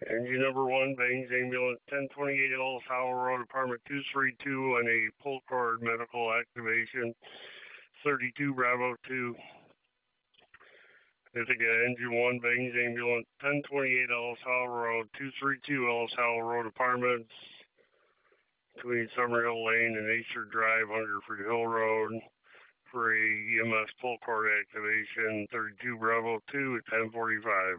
Engine number 1, Bangs Ambulance, 1028 Ellis Howell Road, Apartment 232 on a pull cord medical activation, 32 Bravo 2. If again, Engine 1, Bangs Ambulance, 1028 Ellis Howell Road, 232 Ellis Howell Road, Apartments, between Summerhill Lane and Acer Drive, Hungerford Hill Road, for a EMS pull cord activation, 32 Bravo 2 at 10:45.